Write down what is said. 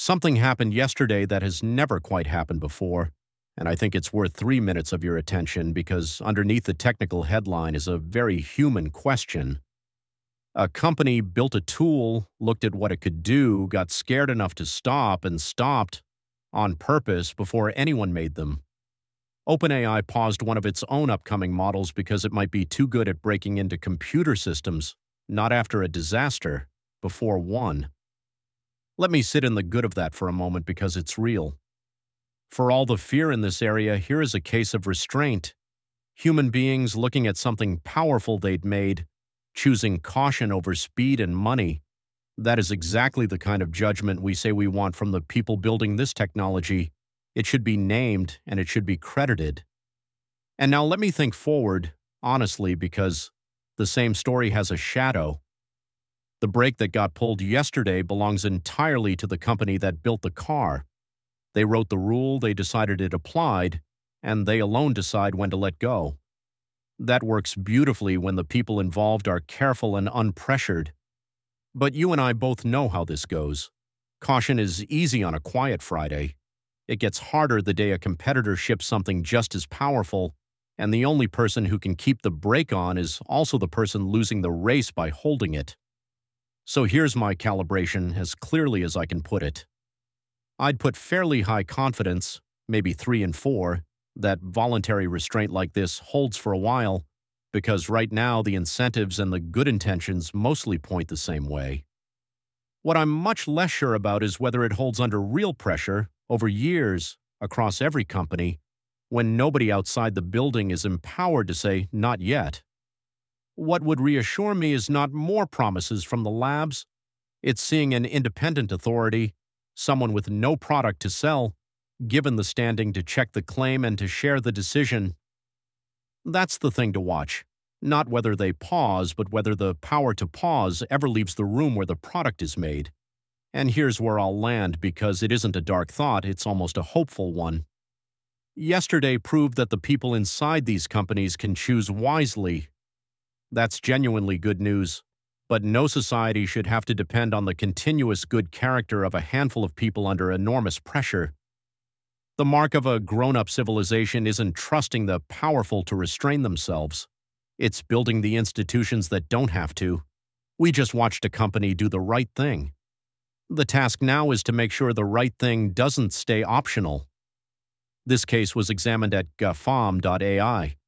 Something happened yesterday that has never quite happened before, and I think it's worth 3 minutes of your attention because underneath the technical headline is a very human question. A company built a tool, looked at what it could do, got scared enough to stop, and stopped on purpose before anyone made them. OpenAI paused one of its own upcoming models because it might be too good at breaking into computer systems, not after a disaster, before one. Let me sit in the good of that for a moment because it's real. For all the fear in this area, here is a case of restraint. Human beings looking at something powerful they'd made, choosing caution over speed and money. That is exactly the kind of judgment we say we want from the people building this technology. It should be named and it should be credited. And now let me think forward, honestly, because the same story has a shadow. The brake that got pulled yesterday belongs entirely to the company that built the car. They wrote the rule, they decided it applied, and they alone decide when to let go. That works beautifully when the people involved are careful and unpressured. But you and I both know how this goes. Caution is easy on a quiet Friday. It gets harder the day a competitor ships something just as powerful, and the only person who can keep the brake on is also the person losing the race by holding it. So here's my calibration as clearly as I can put it. I'd put fairly high confidence, maybe 3 and 4, that voluntary restraint like this holds for a while, because right now the incentives and the good intentions mostly point the same way. What I'm much less sure about is whether it holds under real pressure over years across every company when nobody outside the building is empowered to say, not yet. What would reassure me is not more promises from the labs. It's seeing an independent authority, someone with no product to sell, given the standing to check the claim and to share the decision. That's the thing to watch. Not whether they pause, but whether the power to pause ever leaves the room where the product is made. And here's where I'll land because it isn't a dark thought, it's almost a hopeful one. Yesterday proved that the people inside these companies can choose wisely. That's genuinely good news, but no society should have to depend on the continuous good character of a handful of people under enormous pressure. The mark of a grown-up civilization isn't trusting the powerful to restrain themselves. It's building the institutions that don't have to. We just watched a company do the right thing. The task now is to make sure the right thing doesn't stay optional. This case was examined at GAFAM.ai.